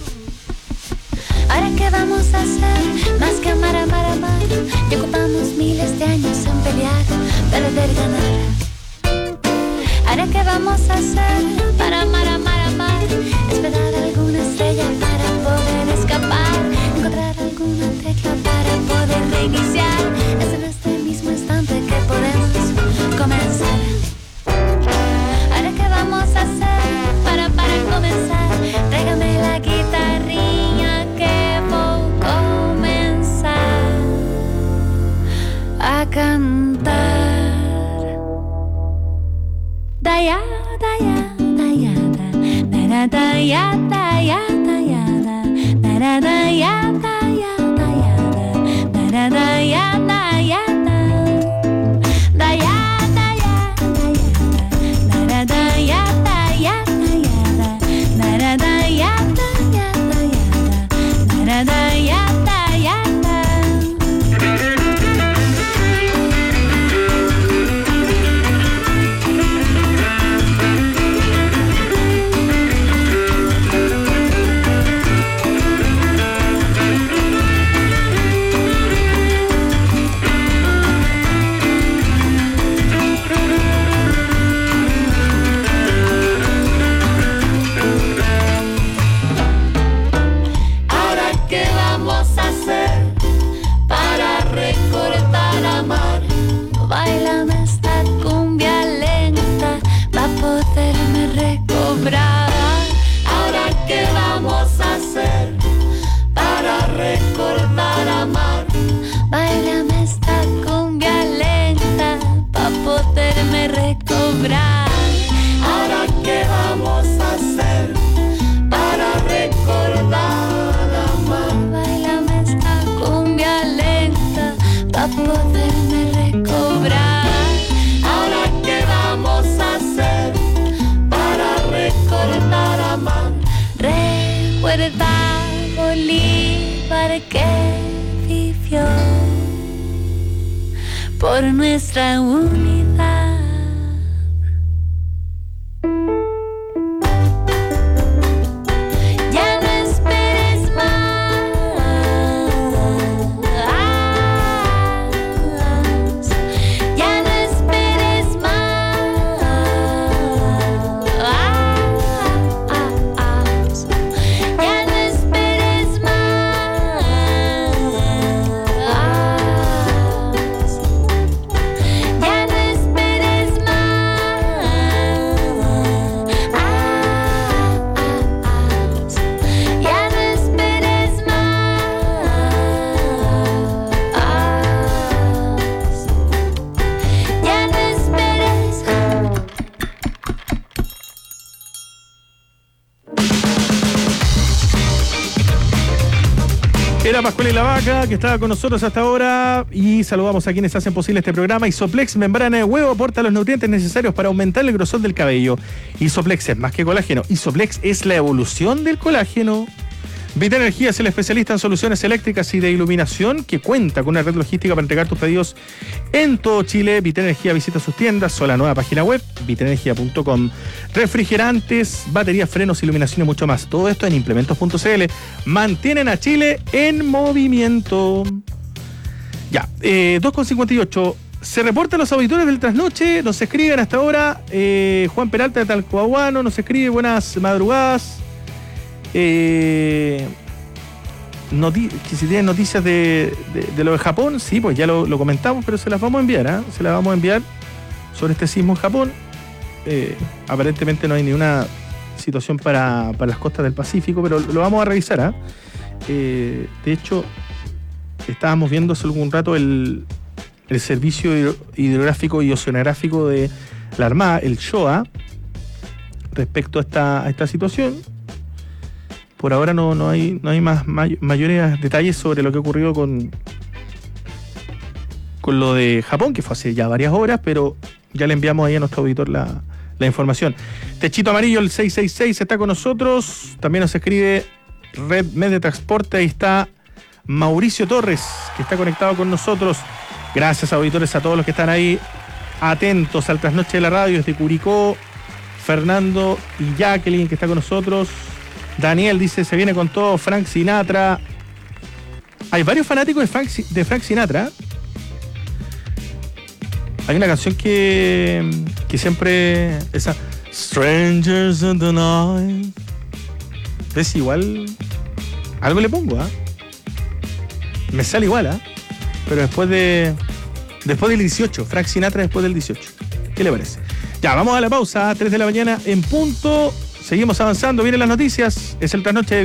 Ahora qué vamos a hacer, más que amar, amar, amar. Y ocupamos miles de años en pelear, perder, ganar. Ahora qué vamos a hacer, para amar, amar, amar. Esperar alguna estrella para poder escapar. Encontrar alguna tecla para poder reiniciar. Es en este mismo instante que podemos comenzar. Ahora qué vamos a hacer, para, para comenzar. Tráigame la guitarrilla que voy a comenzar a cantar. Daya, daya, daya, da, da, da, daya, da. yada yada, darada yada yada yada, darada yada yada, da yada yada yada, darada yada yada yada, darada yada yada yada, darada yada yada. Ahora qué vamos a hacer para recordar amar. Báilame esta cumbia lenta para poderme recobrar. Ahora qué vamos a hacer para recordar amar. Báilame esta cumbia lenta para poderme recobrar. Ahora qué vamos a hacer para recordar amar. Báilame esta cumbia lenta para poderme recobrar. Ahora qué vamos a hacer para recordar amar. Recuerda Bolívar que vivió por nuestra unidad. Ya no esperes más, ya no esperes más, ya no esperes más, ya no esperes más, ya no esperes más, ya no esperes. Era Pascual y la Vaca, que estaba con nosotros hasta ahora, y saludamos a quienes hacen posible este programa. Isoplex membrana de huevo aporta los nutrientes necesarios para aumentar el grosor del cabello. Isoplex es más que colágeno. Isoplex es la evolución del colágeno. Vita Energía es el especialista en soluciones eléctricas y de iluminación que cuenta con una red logística para entregar tus pedidos en todo Chile. Vita Energía visita sus tiendas o la nueva página web vitaenergia punto com. Refrigerantes, baterías, frenos, iluminación y mucho más. Todo esto en implementos punto c l. Mantienen a Chile en movimiento. Ya, eh, dos con cincuenta y ocho. Se reportan los auditores del trasnoche. Nos escriben hasta ahora. Eh, Juan Peralta de Talcahuano nos escribe: buenas madrugadas. Eh, noti- que si tienen noticias de, de, de lo de Japón, sí, pues ya lo, lo comentamos, pero se las vamos a enviar, ¿eh? Se las vamos a enviar sobre este sismo en Japón. Eh, aparentemente no hay ninguna situación para, para las costas del Pacífico, pero lo vamos a revisar, ¿eh? Eh, de hecho, estábamos viendo hace algún rato el, el Servicio Hidrográfico y Oceanográfico de la Armada, el SHOA, respecto a esta, a esta situación. Por ahora no, no hay, no hay más may- mayores detalles sobre lo que ocurrió con, con lo de Japón, que fue hace ya varias horas, pero ya le enviamos ahí a nuestro auditor la, la información. Techito Amarillo, el seis seis seis, está con nosotros. También nos escribe Red Med de Transporte. Ahí está Mauricio Torres, que está conectado con nosotros. Gracias, auditores, a todos los que están ahí atentos al trasnoche de la radio desde Curicó. Fernando y Jacqueline, que está con nosotros. Daniel dice: se viene con todo Frank Sinatra. Hay varios fanáticos de Frank, de Frank Sinatra. Hay una canción que, que siempre... Esa Strangers in the Night. ¿Ves? Igual... Algo le pongo, ¿ah? ¿eh? Me sale igual, ¿ah? ¿eh? Pero después de... Después del dieciocho. Frank Sinatra después del dieciocho. ¿Qué le parece? Ya, vamos a la pausa. tres de la mañana en punto. Seguimos avanzando. Vienen las noticias. Es el trasnoche de